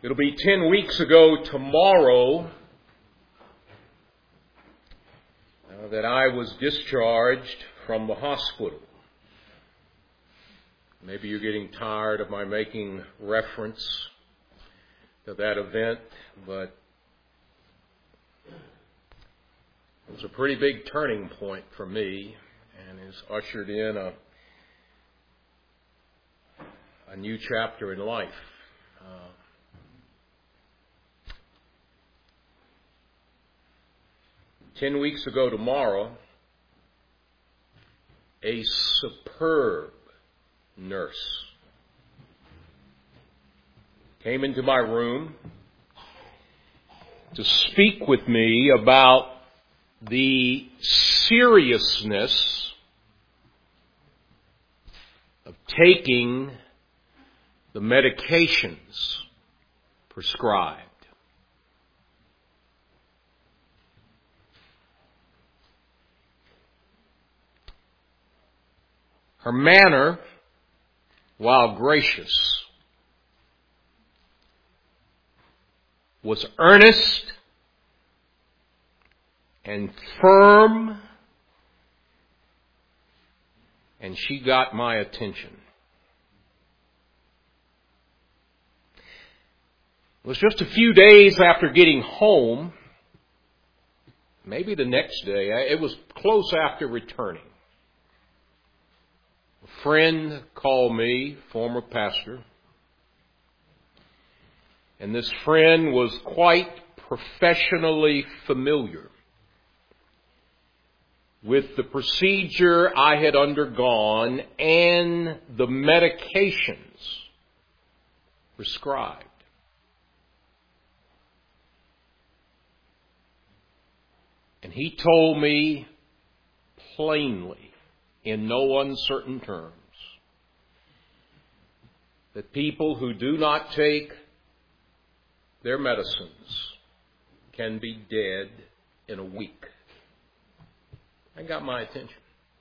It'll be 10 weeks ago tomorrow that I was discharged from the hospital. Maybe you're getting tired of my making reference to that event, but it was a pretty big turning point for me and has ushered in a new chapter in life. 10 weeks ago tomorrow, a superb nurse came into my room to speak with me about the seriousness of taking the medications prescribed. Her manner, while gracious, was earnest and firm, and she got my attention. It was just a few days after getting home, maybe the next day, it was close after returning. A friend called me, former pastor, and this friend was quite professionally familiar with the procedure I had undergone and the medications prescribed. And he told me plainly, in no uncertain terms, that people who do not take their medicines can be dead in a week. That got my attention.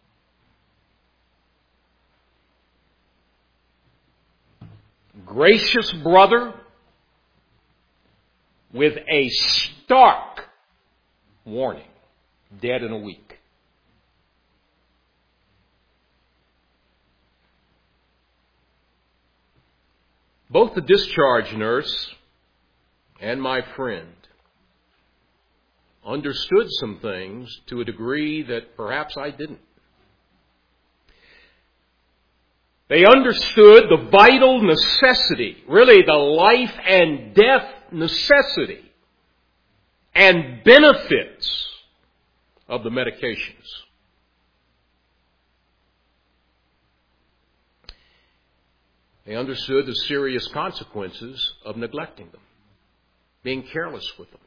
Gracious brother with a stark warning, dead in a week. Both the discharge nurse and my friend understood some things to a degree that perhaps I didn't. They understood the vital necessity, really the life and death necessity and benefits of the medications. They understood the serious consequences of neglecting them, being careless with them.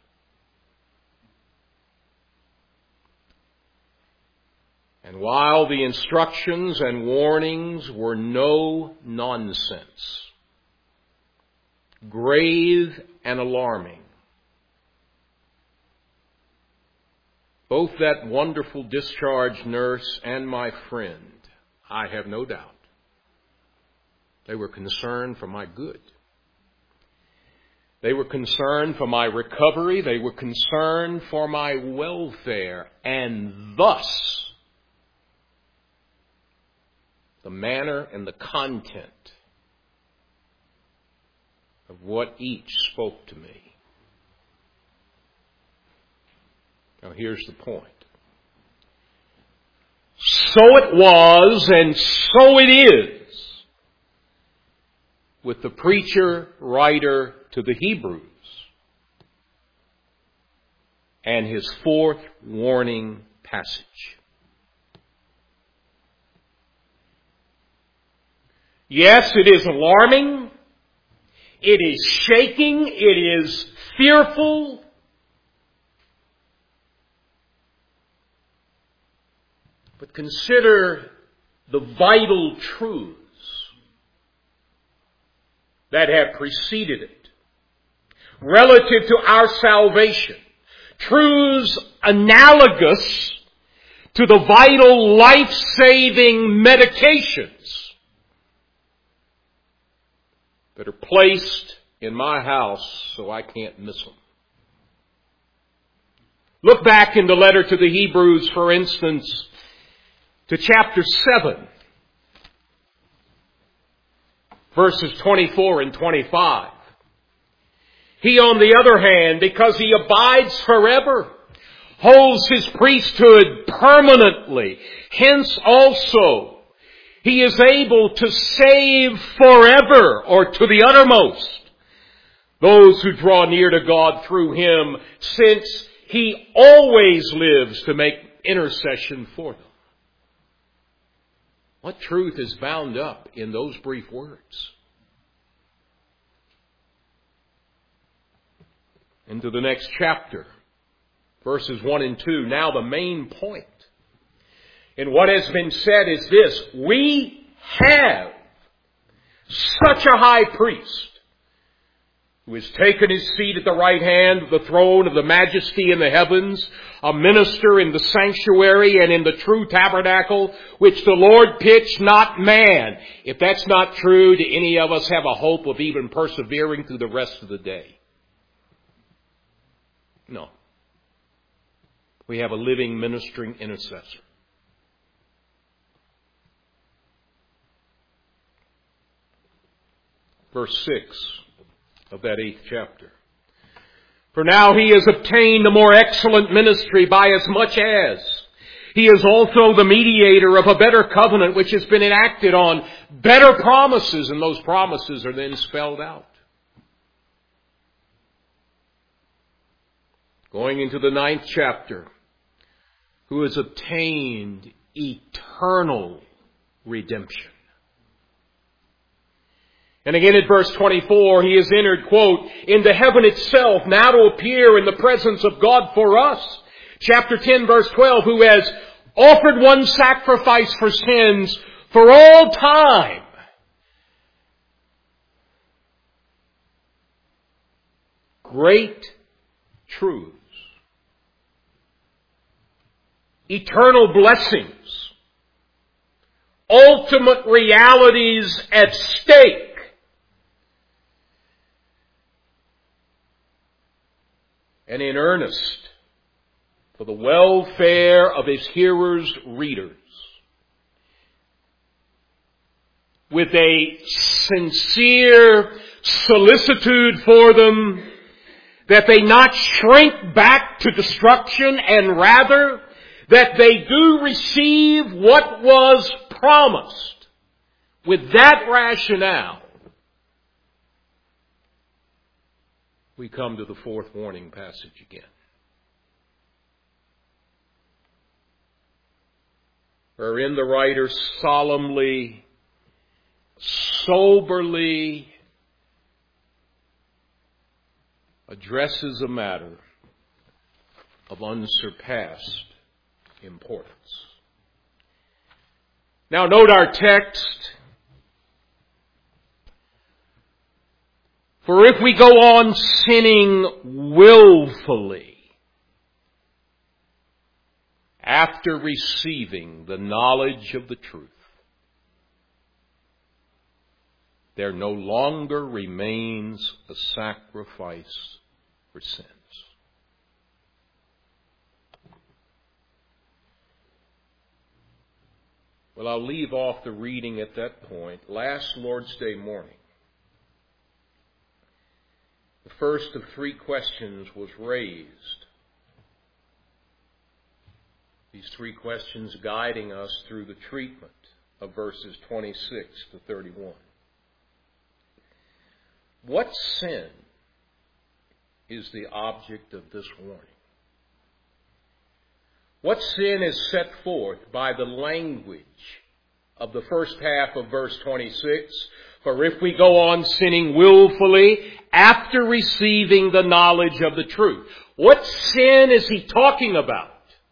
And while the instructions and warnings were no nonsense, grave and alarming, both that wonderful discharge nurse and my friend, I have no doubt, they were concerned for my good. They were concerned for my recovery. They were concerned for my welfare. And thus, the manner and the content of what each spoke to me. Now here's the point. So it was and so it is with the preacher, writer to the Hebrews and his fourth warning passage. Yes, it is alarming. It is shaking. It is fearful. But consider the vital truths that have preceded it relative to our salvation. Truths analogous to the vital life-saving medications that are placed in my house, so I can't miss them. Look back in the letter to the Hebrews, for instance, to chapter 7, verses 24 and 25. He, on the other hand, because he abides forever, holds his priesthood permanently. Hence also, he is able to save forever, or to the uttermost, those who draw near to God through him, since he always lives to make intercession for them. What truth is bound up in those brief words? Into the next chapter, verses 1 and 2. Now the main point in what has been said is this: we have such a high priest who has taken his seat at the right hand of the throne of the majesty in the heavens, a minister in the sanctuary and in the true tabernacle, which the Lord pitched, not man. If that's not true, do any of us have a hope of even persevering through the rest of the day? No. We have a living, ministering intercessor. Verse 6 of that 8th chapter. For now he has obtained a more excellent ministry, by as much as he is also the mediator of a better covenant, which has been enacted on better promises, and those promises are then spelled out. Going into the 9th chapter, who has obtained eternal redemption. And again at verse 24, he has entered, quote, into heaven itself, now to appear in the presence of God for us. Chapter 10, verse 12, who has offered one sacrifice for sins for all time. Great truths. Eternal blessings. Ultimate realities at stake. And in earnest for the welfare of his hearers, readers, with a sincere solicitude for them, that they not shrink back to destruction, and rather that they do receive what was promised. With that rationale, we come to the 4th warning passage again. Wherein the writer solemnly, soberly addresses a matter of unsurpassed importance. Now note our text. For if we go on sinning willfully after receiving the knowledge of the truth, there no longer remains a sacrifice for sins. Well, I'll leave off the reading at that point. Last Lord's Day morning, the first of 3 questions was raised. These 3 questions guiding us through the treatment of verses 26 to 31. What sin is the object of this warning? What sin is set forth by the language of the first half of verse 26? For if we go on sinning willfully after receiving the knowledge of the truth. What sin is he talking about?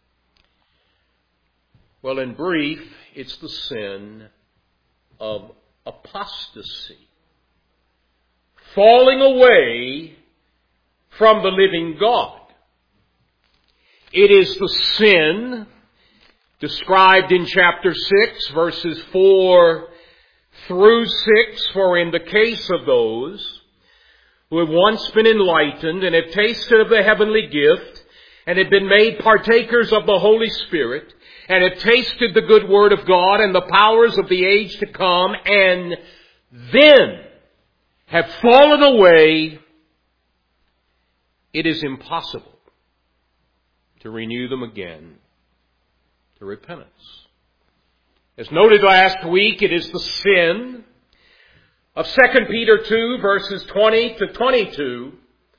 Well, in brief, it's the sin of apostasy. Falling away from the living God. It is the sin described in chapter 6, verses 4 through 6, for in the case of those who have once been enlightened and have tasted of the heavenly gift and have been made partakers of the Holy Spirit and have tasted the good word of God and the powers of the age to come and then have fallen away, it is impossible to renew them again to repentance. As noted last week, it is the sin of 2 Peter 2, verses 20 to 22.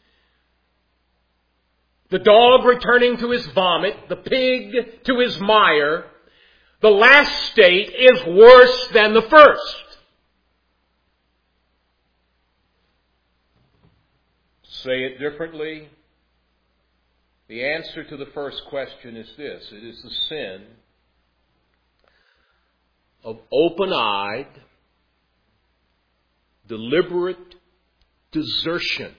The dog returning to his vomit, the pig to his mire. The last state is worse than the first. Say it differently. The answer to the first question is this. It is the sin of open-eyed, deliberate desertion,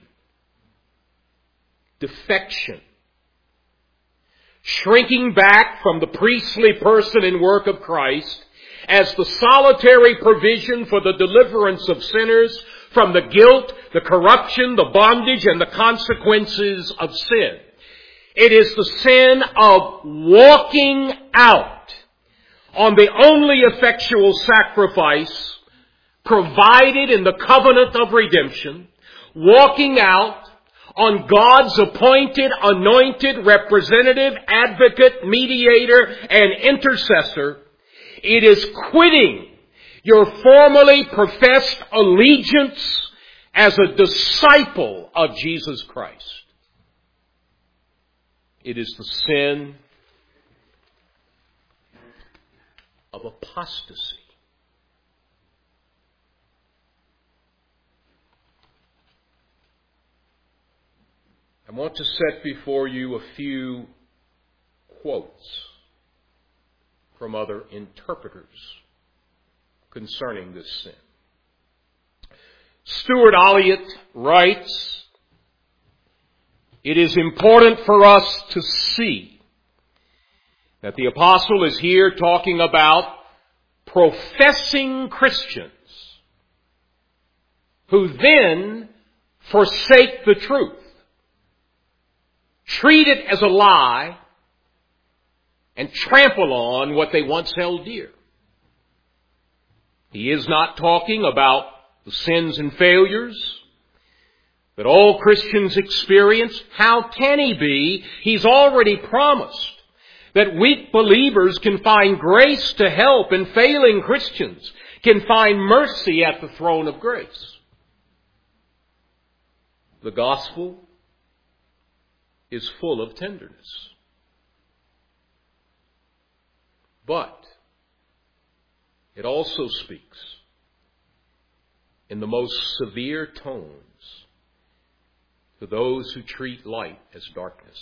defection, shrinking back from the priestly person and work of Christ as the solitary provision for the deliverance of sinners from the guilt, the corruption, the bondage, and the consequences of sin. It is the sin of walking out on the only effectual sacrifice provided in the covenant of redemption, walking out on God's appointed, anointed, representative, advocate, mediator, and intercessor. It is quitting your formerly professed allegiance as a disciple of Jesus Christ. It is the sin of apostasy. I want to set before you a few quotes from other interpreters concerning this sin. Stuart Olliott writes, "It is important for us to see that the apostle is here talking about professing Christians who then forsake the truth, treat it as a lie, and trample on what they once held dear. He is not talking about the sins and failures that all Christians experience. How can he be? He's already promised that weak believers can find grace to help and failing Christians can find mercy at the throne of grace. The gospel is full of tenderness. But it also speaks in the most severe tones to those who treat light as darkness.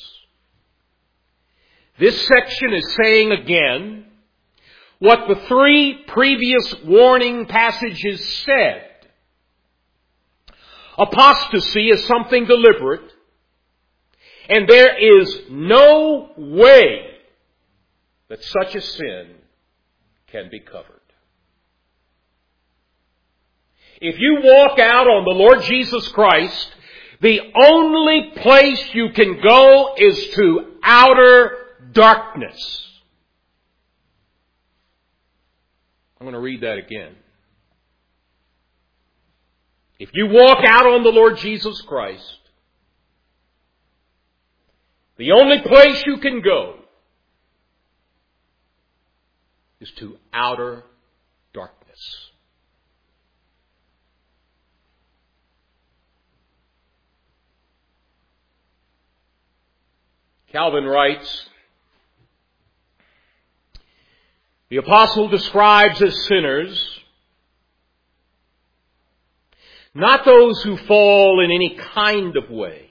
This section is saying again what the three previous warning passages said. Apostasy is something deliberate, and there is no way that such a sin can be covered. If you walk out on the Lord Jesus Christ, the only place you can go is to outer darkness. I'm going to read that again. If you walk out on the Lord Jesus Christ, the only place you can go is to outer darkness. Calvin writes, the apostle describes as sinners not those who fall in any kind of way,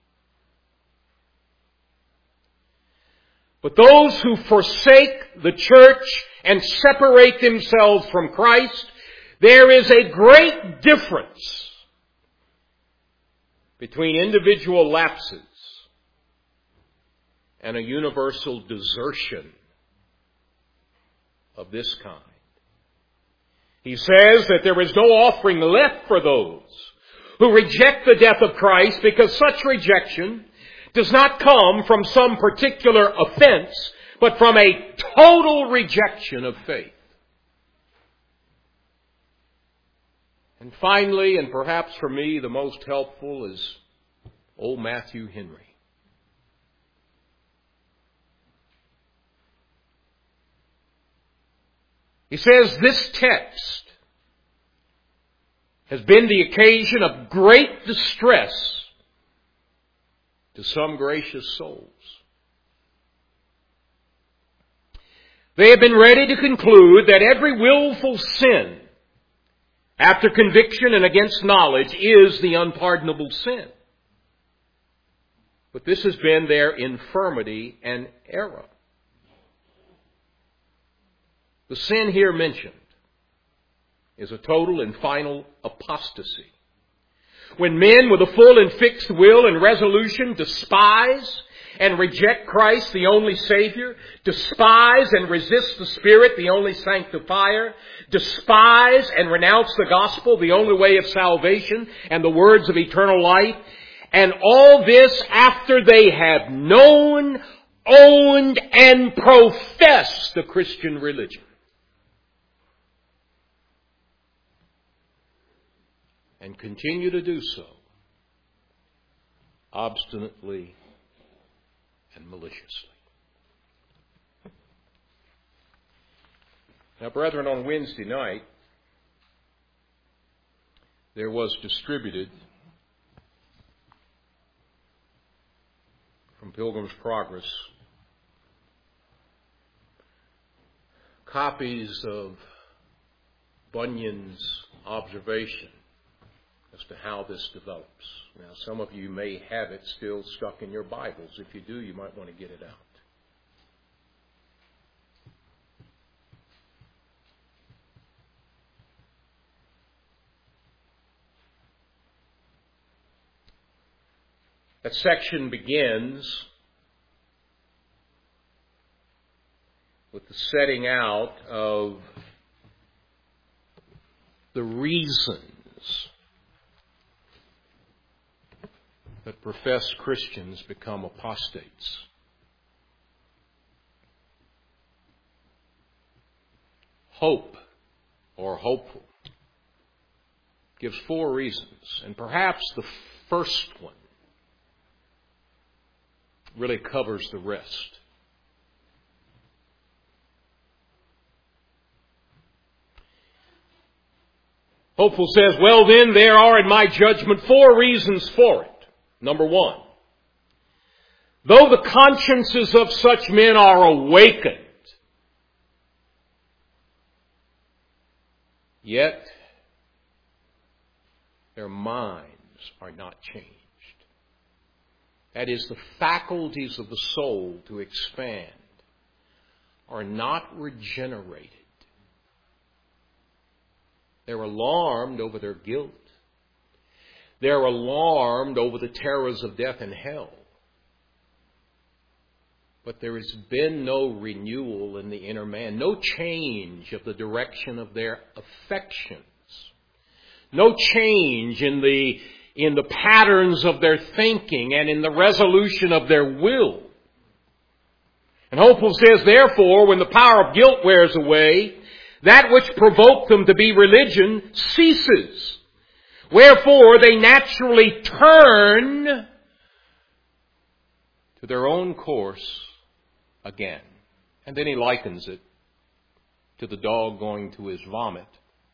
but those who forsake the church and separate themselves from Christ. There is a great difference between individual lapses and a universal desertion of this kind. He says that there is no offering left for those who reject the death of Christ because such rejection does not come from some particular offense, but from a total rejection of faith. And finally, and perhaps for me the most helpful, is old Matthew Henry. He says this text has been the occasion of great distress to some gracious souls. They have been ready to conclude that every willful sin, after conviction and against knowledge, is the unpardonable sin. But this has been their infirmity and error. The sin here mentioned is a total and final apostasy. When men with a full and fixed will and resolution despise and reject Christ, the only Savior, despise and resist the Spirit, the only sanctifier, despise and renounce the gospel, the only way of salvation and the words of eternal life, and all this after they have known, owned, and professed the Christian religion. And continue to do so obstinately and maliciously. Now, brethren, on Wednesday night, there was distributed from Pilgrim's Progress copies of Bunyan's observation as to how this develops. Now, some of you may have it still stuck in your Bibles. If you do, you might want to get it out. That section begins with the setting out of the reasons that professed Christians become apostates. Hope, or hopeful, gives 4 reasons, and perhaps the first one really covers the rest. Hopeful says, well then, there are in my judgment 4 reasons for it. Number 1, though the consciences of such men are awakened, yet their minds are not changed. That is, the faculties of the soul to expand are not regenerated. They're alarmed over their guilt. They're alarmed over the terrors of death and hell. But there has been no renewal in the inner man, no change of the direction of their affections, no change in the patterns of their thinking and in the resolution of their will. And Hopeful says, therefore, when the power of guilt wears away, that which provoked them to be religion ceases. Wherefore, they naturally turn to their own course again. And then he likens it to the dog going to his vomit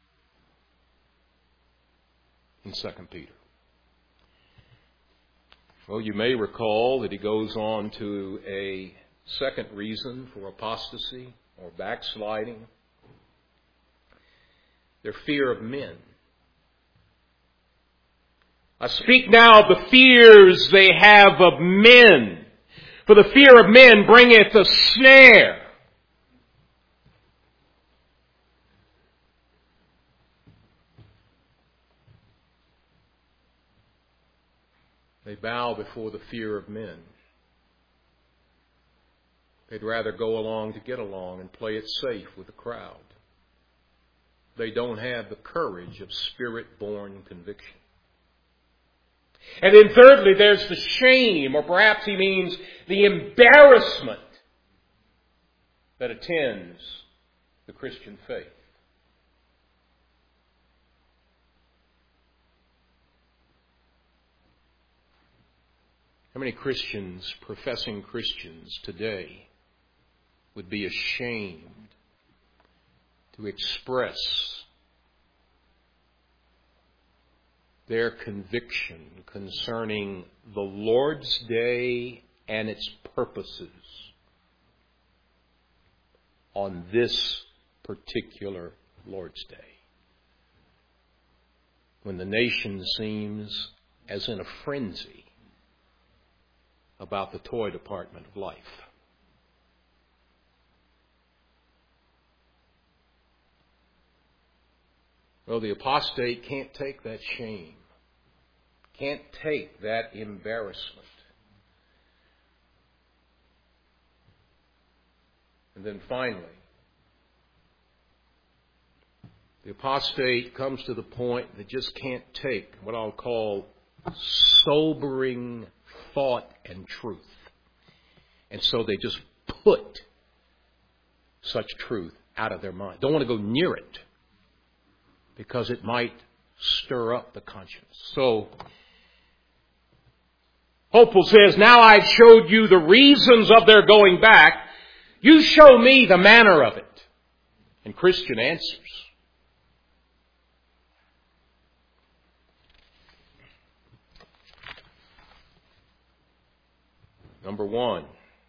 in 2 Peter. Well, you may recall that he goes on to a second reason for apostasy or backsliding. Their fear of men. I speak now of the fears they have of men. For the fear of men bringeth a snare. They bow before the fear of men. They'd rather go along to get along and play it safe with the crowd. They don't have the courage of Spirit-born conviction. And then thirdly, there's the shame, or perhaps he means the embarrassment that attends the Christian faith. How many Christians, professing Christians today, would be ashamed to express their conviction concerning the Lord's Day and its purposes on this particular Lord's Day, when the nation seems as in a frenzy about the toy department of life? Well, the apostate can't take that shame, can't take that embarrassment. And then finally, the apostate comes to the point that just can't take what I'll call sobering thought and truth. And so they just put such truth out of their mind. Don't want to go near it because it might stir up the conscience. So, Hopeful says, now I've showed you the reasons of their going back. You show me the manner of it. And Christian answers. Number one,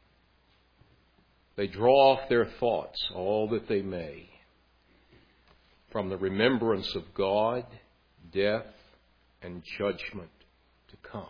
they draw off their thoughts, all that they may, from the remembrance of God, death, and judgment to come.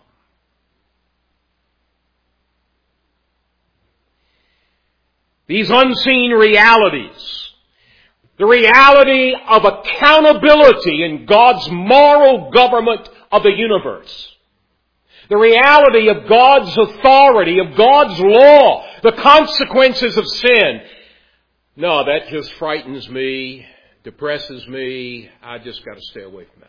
These unseen realities, the reality of accountability in God's moral government of the universe, the reality of God's authority, of God's law, the consequences of sin. No, that just frightens me, depresses me. I just got to stay away from that.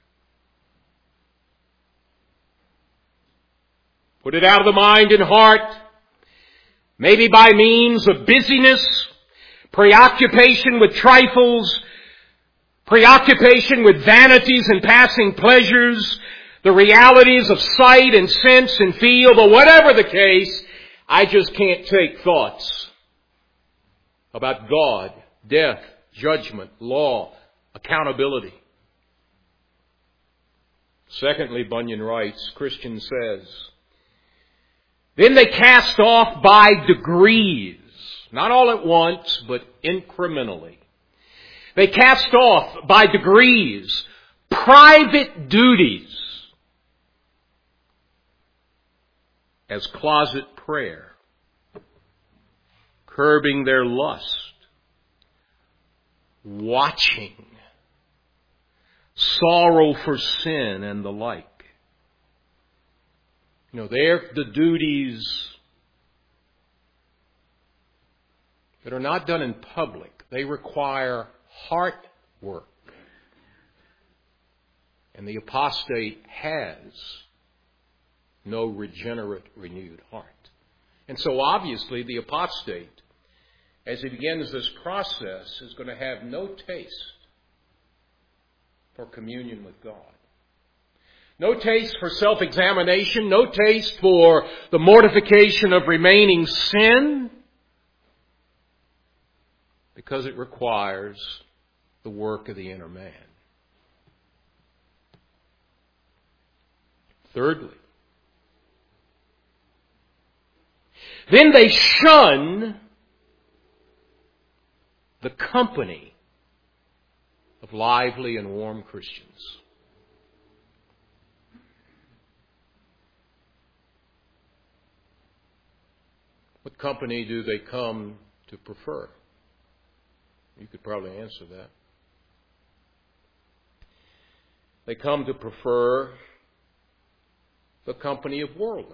Put it out of the mind and heart, maybe by means of busyness, preoccupation with trifles, preoccupation with vanities and passing pleasures, the realities of sight and sense and feel, but whatever the case, I just can't take thoughts about God, death, judgment, law, accountability. Secondly, Bunyan writes, Christian says, then they cast off by degrees, not all at once, but incrementally. They cast off by degrees private duties as closet prayer, curbing their lust, watching, sorrow for sin, and the like. You know, they're the duties that are not done in public. They require heart work. And the apostate has no regenerate, renewed heart. And so obviously the apostate, as he begins this process, is going to have no taste for communion with God. No taste for self-examination, no taste for the mortification of remaining sin, because it requires the work of the inner man. Thirdly, then they shun the company of lively and warm Christians. What company do they come to prefer? You could probably answer that. They come to prefer the company of worldlings.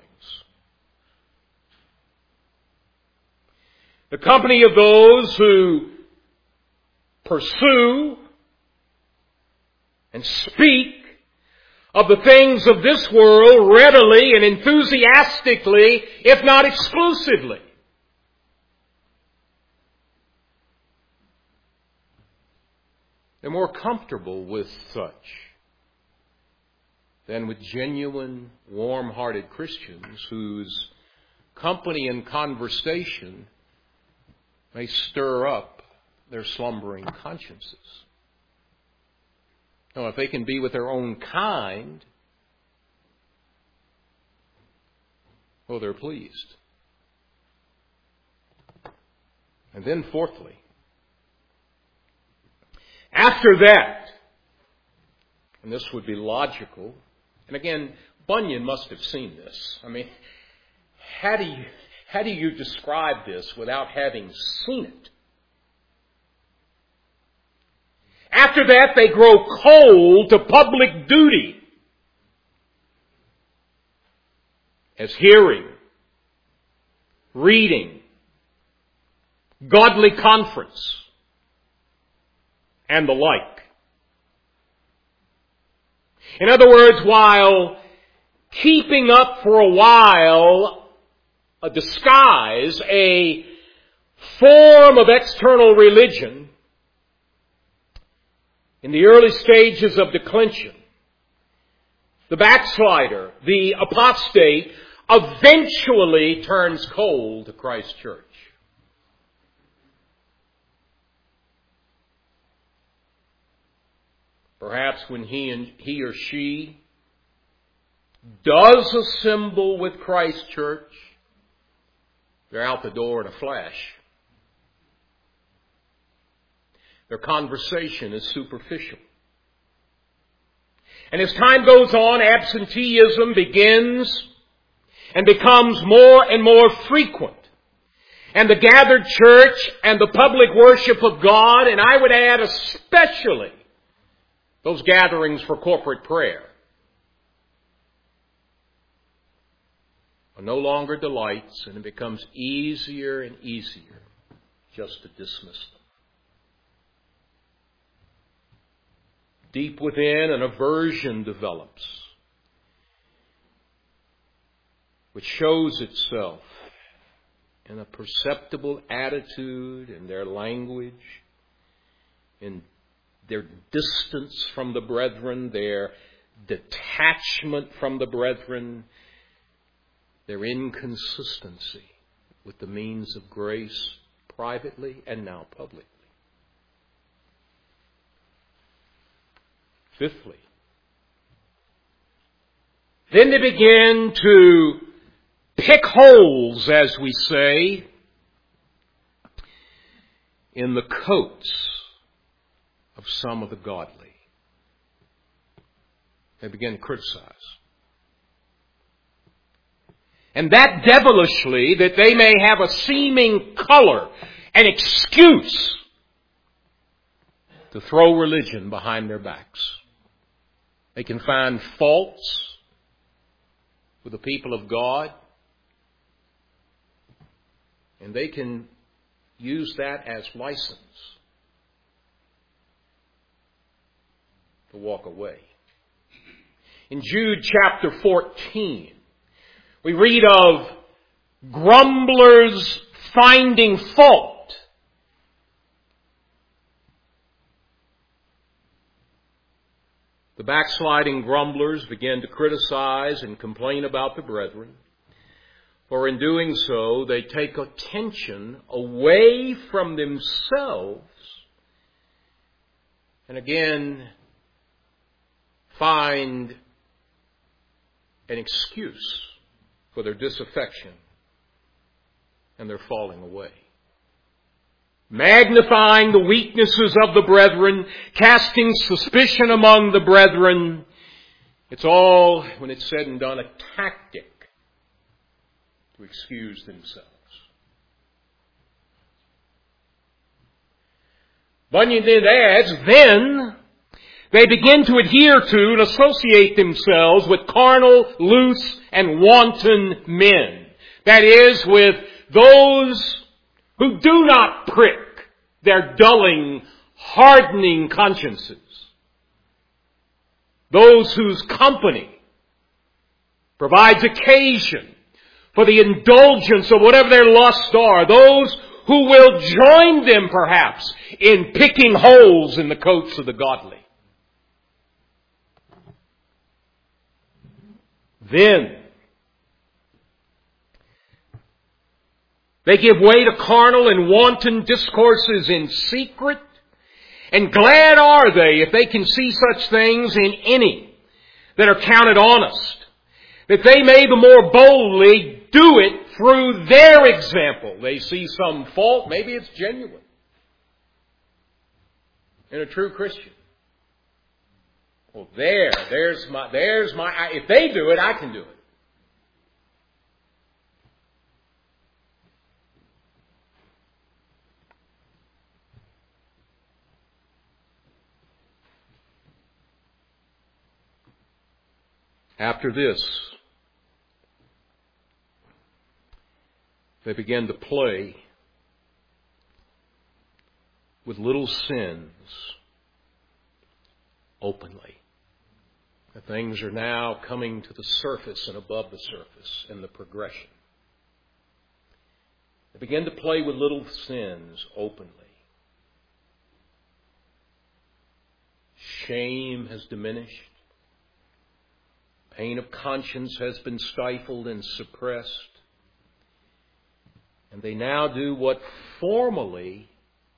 The company of those who pursue and speak of the things of this world readily and enthusiastically, if not exclusively. They're more comfortable with such than with genuine, warm-hearted Christians whose company and conversation may stir up their slumbering consciences. Now, if they can be with their own kind, well, they're pleased. And then fourthly, after that, and this would be logical, and again, Bunyan must have seen this. I mean, how do you describe this without having seen it? After that, they grow cold to public duty, as hearing, reading, godly conference, and the like. In other words, while keeping up for a while a disguise, a form of external religion, in the early stages of declension, the backslider, the apostate, eventually turns cold to Christ's church. Perhaps when he or she does assemble with Christ's church, they're out the door in a flash. Their conversation is superficial. And as time goes on, absenteeism begins and becomes more and more frequent. And the gathered church and the public worship of God, and I would add especially those gatherings for corporate prayer, are no longer delights, and it becomes easier and easier just to dismiss them. Deep within, an aversion develops, which shows itself in a perceptible attitude in their language, in their distance from the brethren, their detachment from the brethren, their inconsistency with the means of grace privately and now publicly. Fifthly, then they begin to pick holes, as we say, in the coats of some of the godly. They begin to criticize. And that devilishly, that they may have a seeming color, an excuse to throw religion behind their backs. They can find faults with the people of God, and they can use that as license to walk away. In Jude chapter 14, we read of grumblers finding fault. The backsliding grumblers begin to criticize and complain about the brethren, for in doing so they take attention away from themselves and again find an excuse for their disaffection and their falling away. Magnifying the weaknesses of the brethren, casting suspicion among the brethren. It's all, when it's said and done, a tactic to excuse themselves. Bunyan then adds, then they begin to adhere to and associate themselves with carnal, loose, and wanton men. That is, with those who do not prick their dulling, hardening consciences. those whose company provides occasion for the indulgence of whatever their lusts are, those who will join them perhaps in picking holes in the coats of the godly. Then they give way to carnal and wanton discourses in secret. And glad are they if they can see such things in any that are counted honest, that they may the more boldly do it through their example. They see some fault, maybe it's genuine, in a true Christian. Well, there's my, if they do it, I can do it. After this, they began to play with little sins openly. The things are now coming to the surface and above the surface in the progression. They begin to play with little sins openly. Shame has diminished. Pain of conscience has been stifled and suppressed. And they now do what formerly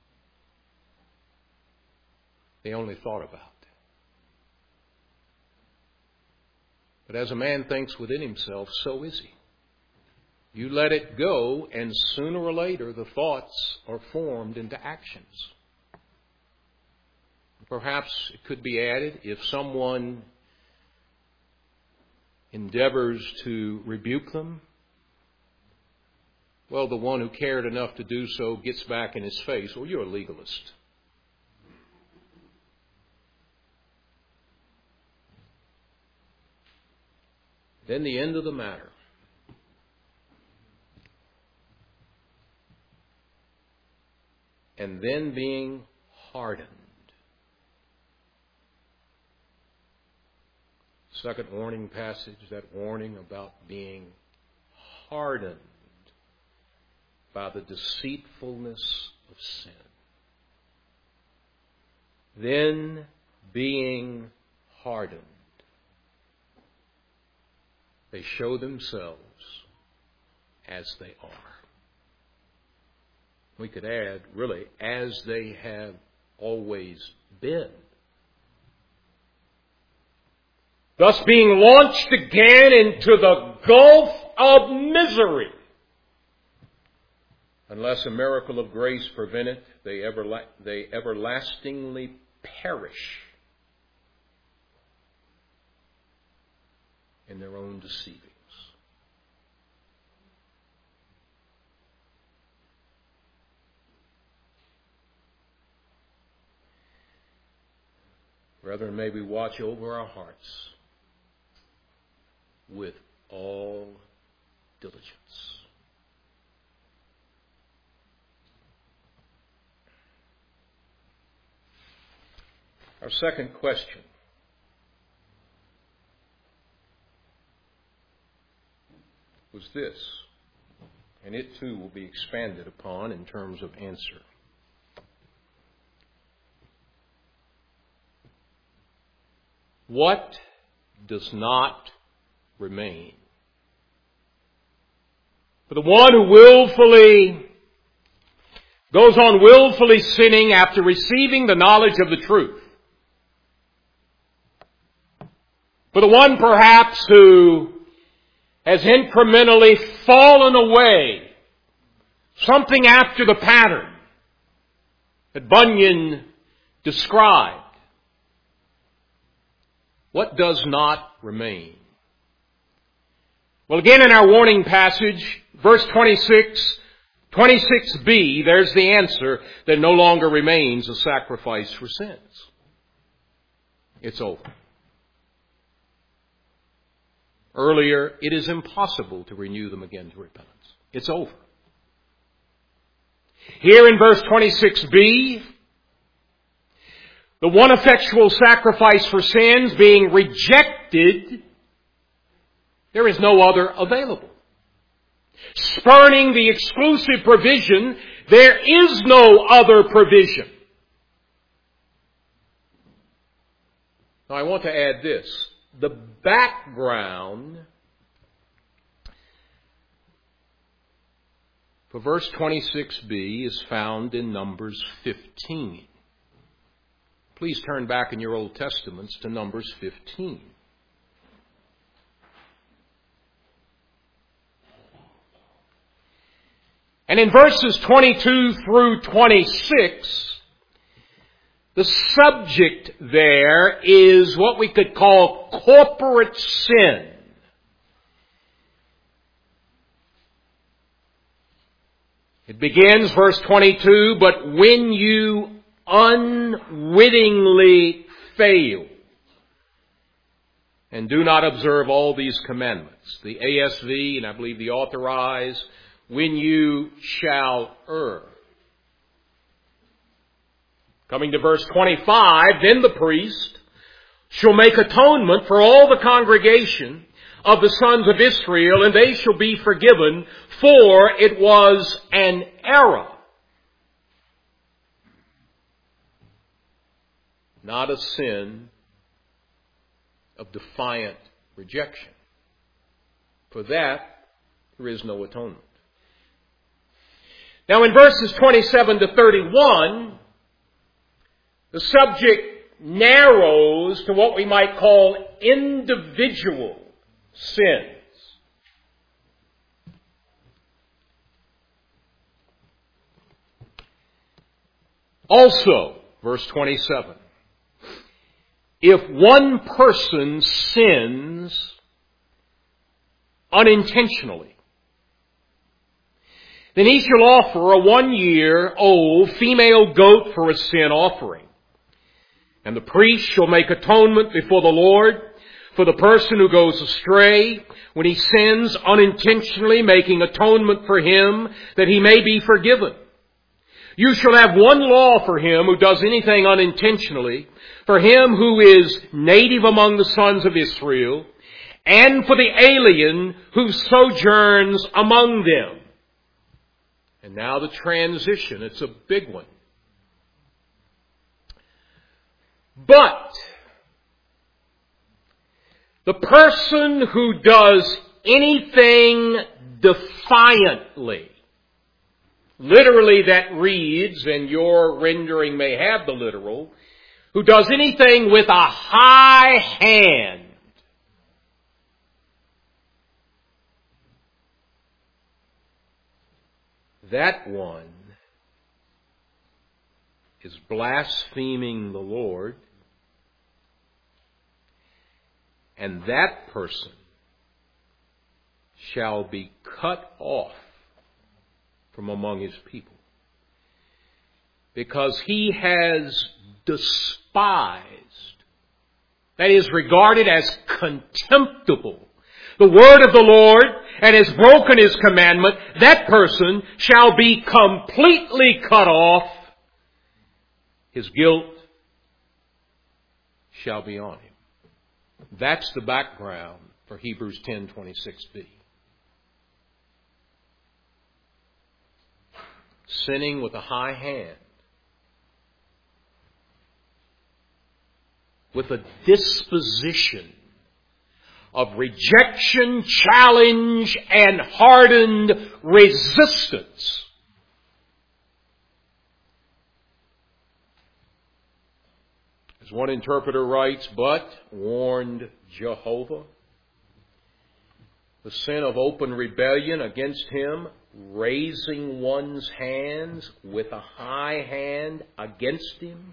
they only thought about. But as a man thinks within himself, so is he. You let it go, and sooner or later the thoughts are formed into actions. Perhaps it could be added, if someone endeavors to rebuke them, well, the one who cared enough to do so gets back in his face, well, you're a legalist. Then the end of the matter. And then being hardened. Second warning passage, that warning about being hardened by the deceitfulness of sin. Then being hardened, they show themselves as they are. We could add, really, as they have always been. Thus being launched again into the gulf of misery. Unless a miracle of grace prevent it, they everlastingly perish in their own deceivings. Brethren, may we watch over our hearts with all diligence. Our second question was this, and it too will be expanded upon in terms of answer. What does not remain? For the one who willfully goes on willfully sinning after receiving the knowledge of the truth. For the one perhaps who has incrementally fallen away, something after the pattern that Bunyan described. What does not remain? Well, again in our warning passage, verse 26b, there's the answer, that no longer remains a sacrifice for sins. It's over. Earlier, it is impossible to renew them again to repentance. It's over. Here in verse 26b, the one effectual sacrifice for sins being rejected, there is no other available. Spurning the exclusive provision, there is no other provision. Now I want to add this. The background for verse 26b is found in Numbers 15. Please turn back in your Old Testaments to Numbers 15. And in verses 22 through 26, the subject there is what we could call corporate sin. It begins, verse 22, but when you unwittingly fail and do not observe all these commandments. The ASV, and I believe the Authorized, when you shall err. Coming to verse 25, then the priest shall make atonement for all the congregation of the sons of Israel, and they shall be forgiven, for it was an error, not a sin of defiant rejection. For that, there is no atonement. Now in verses 27 to 31, the subject narrows to what we might call individual sins. Also, verse 27, if one person sins unintentionally, then he shall offer a 1-year-old female goat for a sin offering. And the priest shall make atonement before the Lord for the person who goes astray when he sins unintentionally, making atonement for him that he may be forgiven. You shall have one law for him who does anything unintentionally, for him who is native among the sons of Israel, and for the alien who sojourns among them. And now the transition, it's a big one. But the person who does anything defiantly, literally that reads, and your rendering may have the literal, who does anything with a high hand, that one is blaspheming the Lord, and that person shall be cut off from among his people, because he has despised, that is regarded as contemptible, the word of the Lord, and has broken his commandment. That person shall be completely cut off. His guilt shall be on him. That's the background for Hebrews 10:26b. Sinning with a high hand, with a disposition of rejection, challenge, and hardened resistance. As one interpreter writes, but, warned Jehovah, the sin of open rebellion against him, raising one's hands with a high hand against him,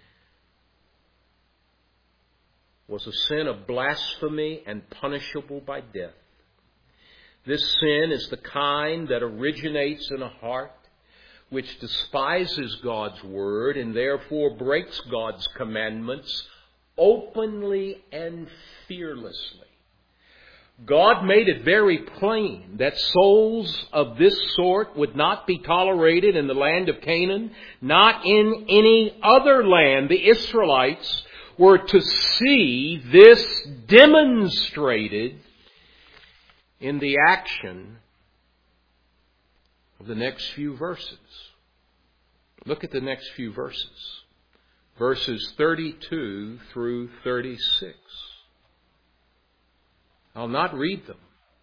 was a sin of blasphemy and punishable by death. This sin is the kind that originates in a heart which despises God's word and therefore breaks God's commandments openly and fearlessly. God made it very plain that souls of this sort would not be tolerated in the land of Canaan, not in any other land. The Israelites were to see this demonstrated in the action of the next few verses. Look at the next few verses. Verses 32 through 36. I'll not read them.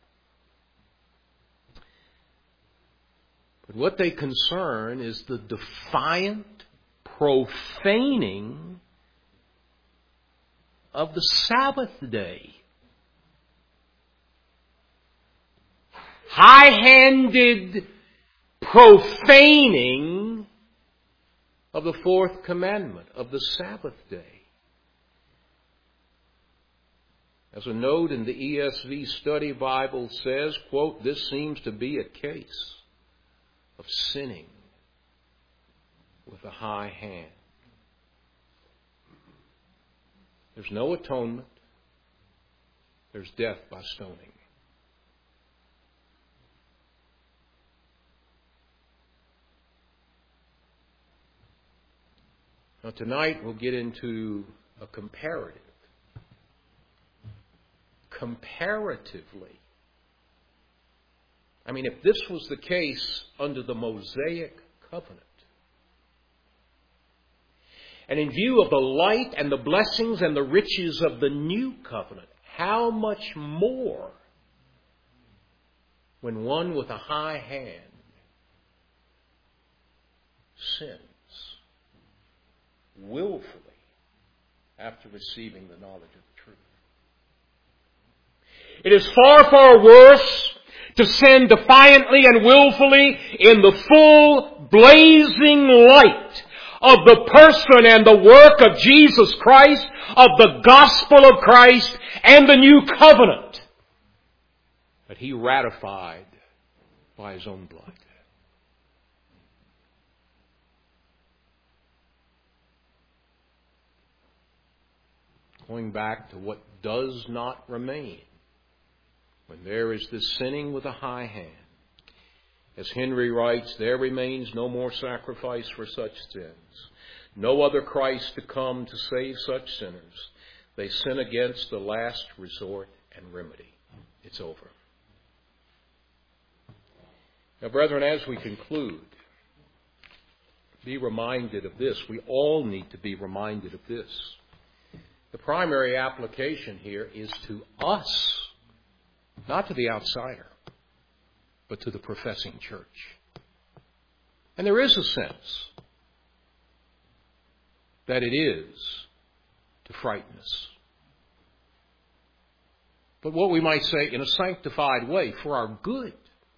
But what they concern is the defiant profaning of the Sabbath day. High-handed profaning of the fourth commandment of the Sabbath day. As a note in the ESV Study Bible says, quote, this seems to be a case of sinning with a high hand. There's no atonement. There's death by stoning. Now tonight we'll get into a comparative. Comparatively. I mean, if this was the case under the Mosaic covenant, and in view of the light and the blessings and the riches of the new covenant, how much more when one with a high hand sins willfully after receiving the knowledge of the truth. It is far, far worse to sin defiantly and willfully in the full blazing light of the person and the work of Jesus Christ, of the gospel of Christ and the new covenant that He ratified by His own blood. Going back to what does not remain when there is this sinning with a high hand. As Henry writes, there remains no more sacrifice for such sins. No other Christ to come to save such sinners. They sin against the last resort and remedy. It's over. Now, brethren, as we conclude, be reminded of this. We all need to be reminded of this. The primary application here is to us, not to the outsider, but to the professing church. And there is a sense that it is to frighten us. But what we might say in a sanctified way, for our good.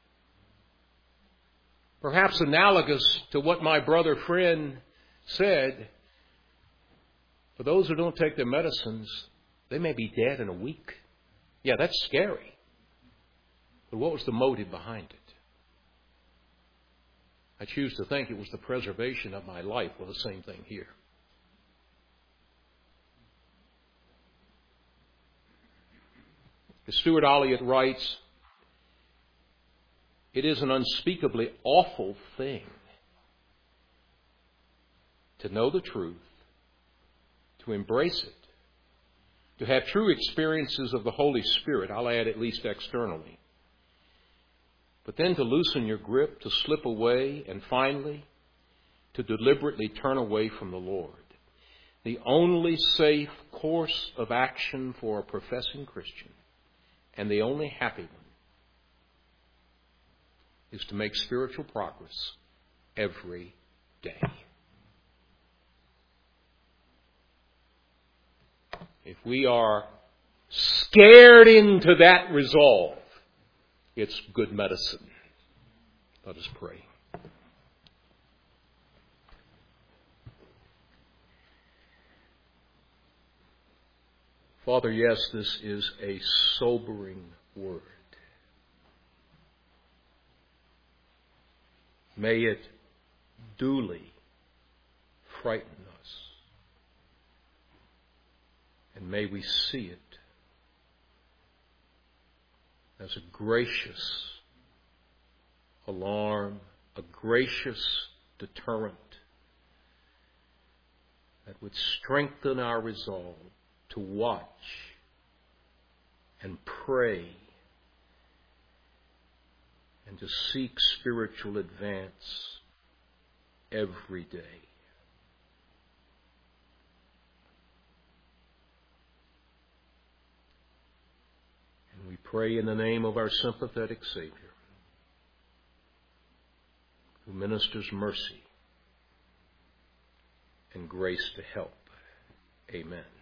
Perhaps analogous to what my brother friend said, for those who don't take their medicines, they may be dead in a week. Yeah, that's scary. But what was the motive behind it? I choose to think it was the preservation of my life. Well, the same thing here. As Stuart Olliott writes, it is an unspeakably awful thing to know the truth, to embrace it, to have true experiences of the Holy Spirit, I'll add at least externally, but then to loosen your grip, to slip away, and finally, to deliberately turn away from the Lord. The only safe course of action for a professing Christian, and the only happy one, is to make spiritual progress every day. If we are scared into that resolve, it's good medicine. Let us pray. Father, yes, this is a sobering word. May it duly frighten us. And may we see it as a gracious alarm, a gracious deterrent that would strengthen our resolve to watch and pray and to seek spiritual advance every day. And we pray in the name of our sympathetic Savior, who ministers mercy and grace to help. Amen.